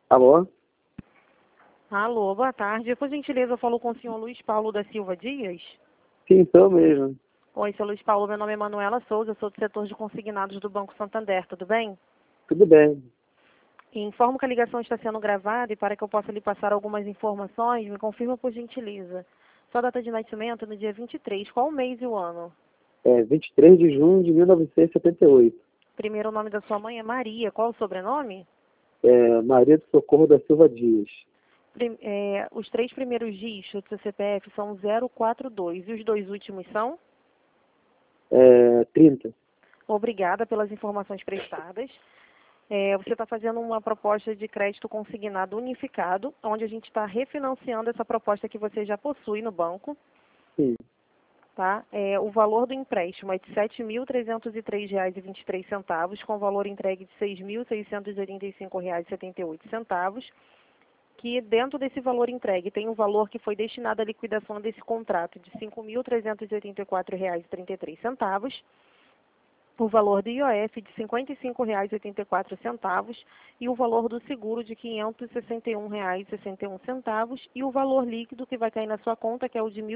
Alô? Alô, boa tarde. Por gentileza, eu falo com o senhor Luiz Paulo da Silva Dias. Sim, sou mesmo. Oi, seu Luiz Paulo, meu nome é Manuela Souza, sou do setor de consignados do Banco Santander, tudo bem? Tudo bem. Informo que a ligação está sendo gravada e para que eu possa lhe passar algumas informações, me confirma por gentileza. Sua data de nascimento é no dia 23, qual o mês e o ano? 23 de junho de 1978. Primeiro, o nome da sua mãe é Maria, qual o sobrenome? Maria do Socorro da Silva Dias. Os três primeiros dígitos do seu CPF são 042 e os dois últimos são? 30. Obrigada pelas informações prestadas. Você está fazendo uma proposta de crédito consignado unificado, onde a gente está refinanciando essa proposta que você já possui no banco. Sim. Tá? O valor do empréstimo é de R$ 7.303,23, com valor entregue de R$ 6.685,78, que dentro desse valor entregue tem um valor que foi destinado à liquidação desse contrato de R$ 5.384,33, o valor do IOF de R$ 55,84 e o valor do seguro de R$ 561,61 e o valor líquido que vai cair na sua conta, que é o de R$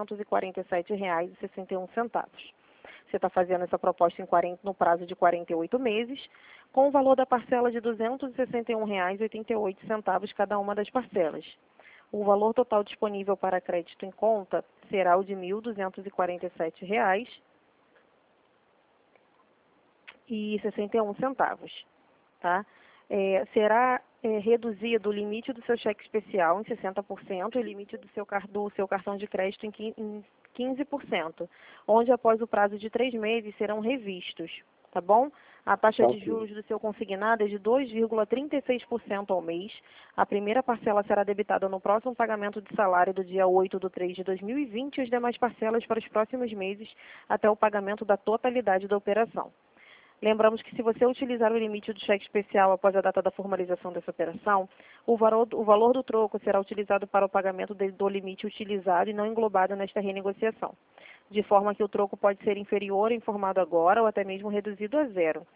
1.247,61. Você está fazendo essa proposta no prazo de 48 meses, com o valor da parcela de R$ 261,88 cada uma das parcelas. O valor total disponível para crédito em conta será o de R$ 1.247,61, tá? Será reduzido o limite do seu cheque especial em 60% e o limite do seu cartão de crédito em 15%, onde após o prazo de 3 meses serão revistos, tá bom? A taxa de juros do seu consignado é de 2,36% ao mês. A primeira parcela será debitada no próximo pagamento de salário do dia 8/3 de 2020 e as demais parcelas para os próximos meses até o pagamento da totalidade da operação. Lembramos que se você utilizar o limite do cheque especial após a data da formalização dessa operação, o valor do troco será utilizado para o pagamento do limite utilizado e não englobado nesta renegociação, de forma que o troco pode ser inferior ao informado agora ou até mesmo reduzido a zero.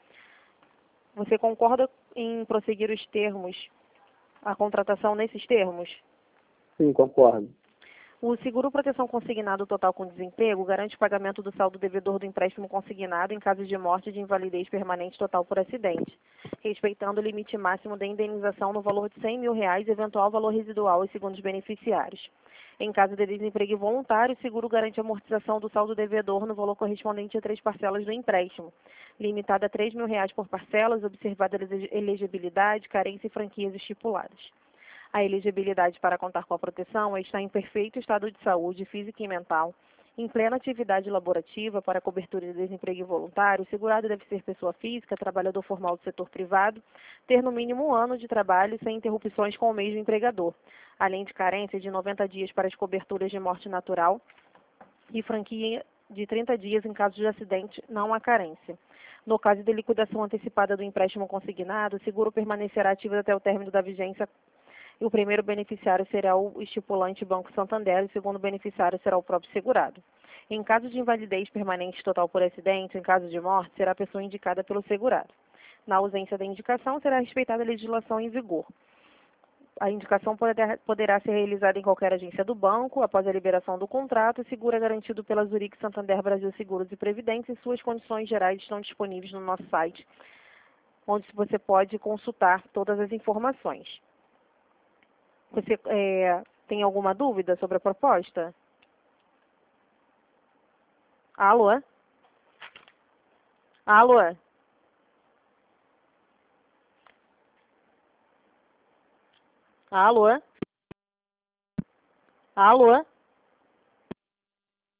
Você concorda em prosseguir os termos, a contratação nesses termos? Sim, concordo. O seguro proteção consignado total com desemprego garante o pagamento do saldo devedor do empréstimo consignado em caso de morte e de invalidez permanente total por acidente, respeitando o limite máximo da indenização no valor de R$ 100 mil e eventual valor residual aos segundos beneficiários. Em caso de desemprego voluntário, o seguro garante a amortização do saldo devedor no valor correspondente a 3 parcelas do empréstimo, limitada a R$ 3 mil por parcelas, observada a elegibilidade, carência e franquias estipuladas. A elegibilidade para contar com a proteção é estar em perfeito estado de saúde física e mental, em plena atividade laborativa para cobertura de desemprego voluntário. O segurado deve ser pessoa física, trabalhador formal do setor privado, ter no mínimo 1 ano de trabalho sem interrupções com o mesmo empregador, além de carência de 90 dias para as coberturas de morte natural e franquia de 30 dias em caso de acidente, não há carência. No caso de liquidação antecipada do empréstimo consignado, o seguro permanecerá ativo até o término da vigência e o primeiro beneficiário será o estipulante Banco Santander e o segundo beneficiário será o próprio segurado. Em caso de invalidez permanente total por acidente, em caso de morte, será a pessoa indicada pelo segurado. Na ausência da indicação, será respeitada a legislação em vigor. A indicação poderá ser realizada em qualquer agência do banco, após a liberação do contrato. O seguro é garantido pela Zurique Santander Brasil Seguros e Previdência e suas condições gerais estão disponíveis no nosso site, onde você pode consultar todas as informações. Você tem alguma dúvida sobre a proposta? Alô? Alô? Alô? Alô?